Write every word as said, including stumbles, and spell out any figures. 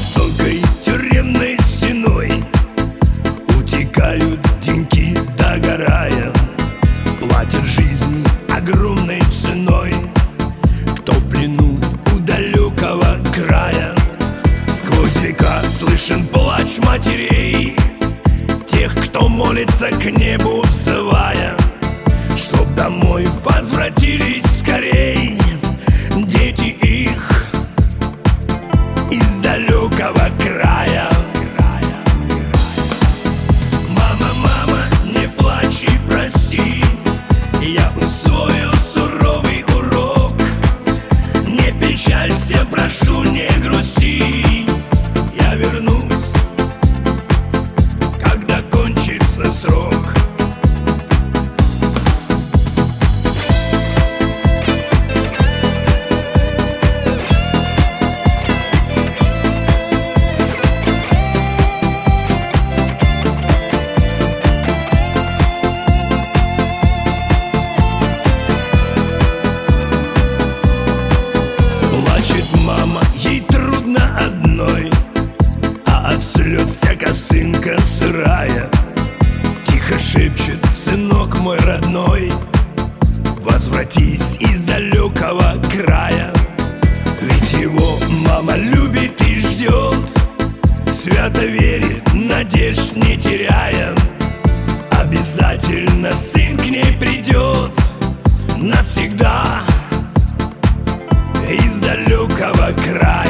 высокой тюремной стеной утекают деньки, догорая. Платят жизни огромной ценой, кто в плену у далекого края. Сквозь века слышен плач матерей, тех, кто молится к небу, взывая, чтоб домой возвратились скорей дети их из далекого края. Мама, мама, не плачь и прости, я усвоил суровый урок. Не печалься, прошу, не грусти, я вернусь, когда кончится срок. Плачет мама, ей трудно одной, а от слез вся косынка сырая. Тихо шепчет: сынок мой родной, возвратись из далекого края. Ведь его мама любит и ждет, свято верит, надежд не теряя. Обязательно сын к ней придет навсегда из далекого края.